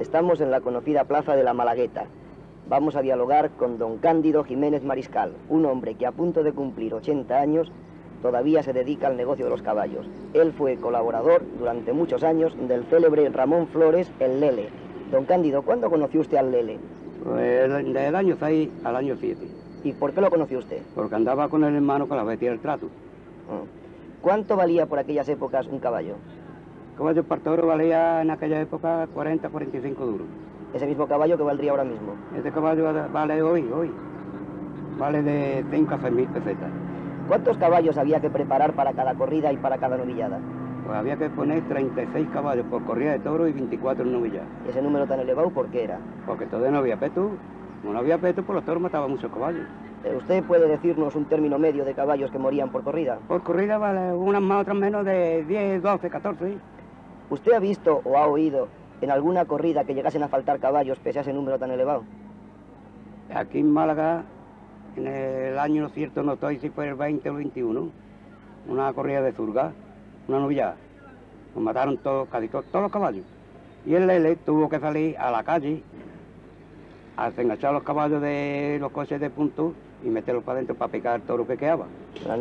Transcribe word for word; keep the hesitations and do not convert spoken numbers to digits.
Estamos en la conocida plaza de la Malagueta. Vamos a dialogar con don Cándido Jiménez Mariscal, un hombre que a punto de cumplir ochenta años todavía se dedica al negocio de los caballos. Él fue colaborador durante muchos años del célebre Ramón Flores, el Lele. Don Cándido, ¿cuándo conoció usted al Lele? Pues del año seis al año siete. ¿Y por qué lo conoció usted? Porque andaba con el hermano con la bestia del trato. ¿Cuánto valía por aquellas épocas un caballo? El caballo partoro valía en aquella época cuarenta, cuarenta y cinco duros. Ese mismo caballo que valdría ahora mismo. Este caballo vale hoy, hoy. Vale de cinco a seis mil pesetas. ¿Cuántos caballos había que preparar para cada corrida y para cada novillada? Pues había que poner treinta y seis caballos por corrida de toro y veinticuatro en novillada. ¿Y ese número tan elevado por qué era? Porque todavía no había peto. Como no había peto, pues los toros mataban muchos caballos. ¿Usted puede decirnos un término medio de caballos que morían por corrida? Por corrida vale unas más, otras menos, de diez, doce, catorce. ¿Usted ha visto o ha oído en alguna corrida que llegasen a faltar caballos pese a ese número tan elevado? Aquí en Málaga, en el año, no cierto, no estoy si fue el veinte o el veintiuno, una corrida de zurga, una novillada. Nos mataron todos, casi todos, todos los caballos. Y el Lele tuvo que salir a la calle a desenganchar los caballos de los coches de punto y meterlos para adentro para picar el toro que quedaba.